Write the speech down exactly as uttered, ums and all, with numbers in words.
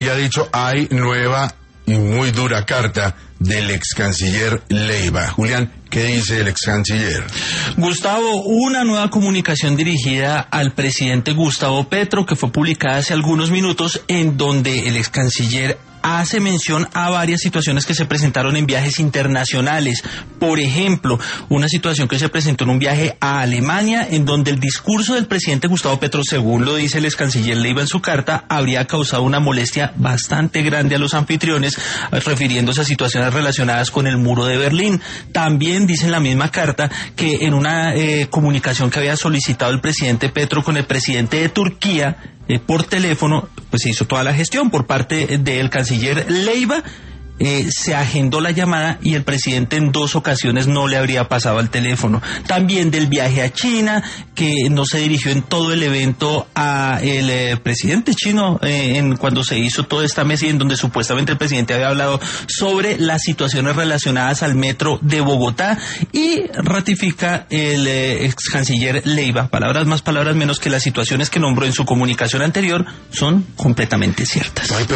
Y ha dicho, hay nueva y muy dura carta del ex canciller Leiva. Julián, ¿qué dice el ex canciller? Gustavo, una nueva comunicación dirigida al presidente Gustavo Petro que fue publicada hace algunos minutos, en donde el ex canciller hace mención a varias situaciones que se presentaron en viajes internacionales. Por ejemplo, una situación que se presentó en un viaje a Alemania, en donde el discurso del presidente Gustavo Petro, según lo dice el ex canciller Leiva en su carta, habría causado una molestia bastante grande a los anfitriones, refiriéndose a situaciones relacionadas con el muro de Berlín. También dice en la misma carta que en una eh, comunicación que había solicitado el presidente Petro con el presidente de Turquía, Eh, por teléfono, pues se hizo toda la gestión por parte del canciller Leiva. Eh, se agendó la llamada y el presidente en dos ocasiones no le habría pasado al teléfono. También del viaje a China, que no se dirigió en todo el evento a el eh, presidente chino, eh, en cuando se hizo toda esta mesa y en donde supuestamente el presidente había hablado sobre las situaciones relacionadas al metro de Bogotá, y ratifica el eh, ex canciller Leiva, palabras más, palabras menos, que las situaciones que nombró en su comunicación anterior son completamente ciertas.